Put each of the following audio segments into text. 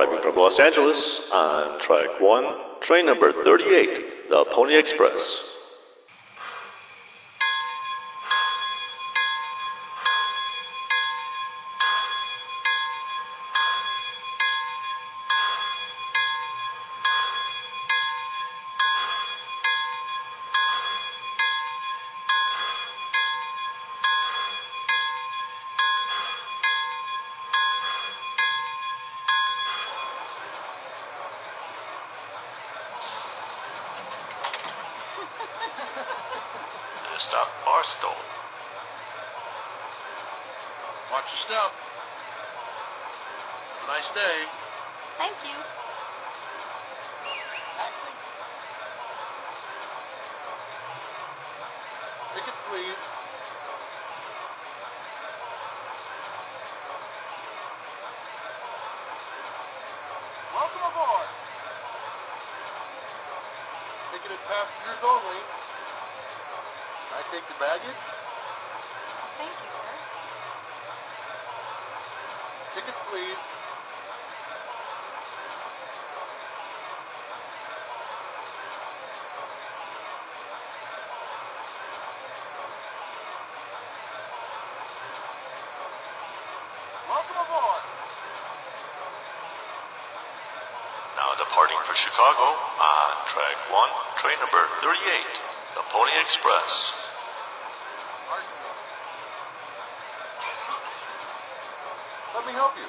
arriving from Los Angeles on track 1, train number 38, the Pony Express. Stop Barstow. Watch your step. Have a nice day. Thank you. Ticket, please. Welcome aboard. Ticketed passengers only. I take the baggage. Thank you, sir. Ticket, please. Welcome aboard. Now departing for Chicago on track 1, train number 38, the Pony Express. Let me help you.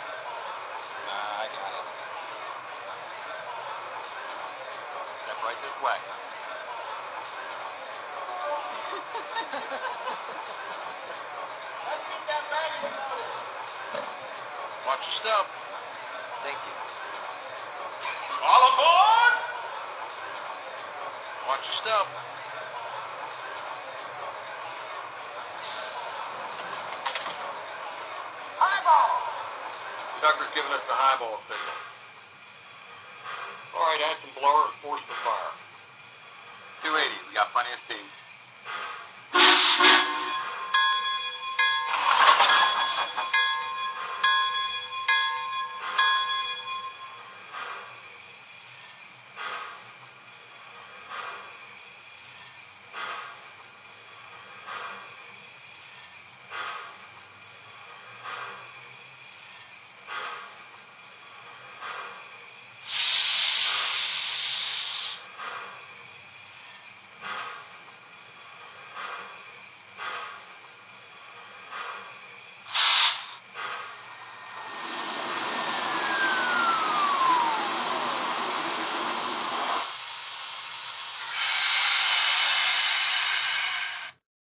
I got it. Step right this way. Watch your step. Thank you. All aboard! Watch your step. Conductor's giving us the highball signal. All right, add some blower and force the fire. 280, we got plenty of steam.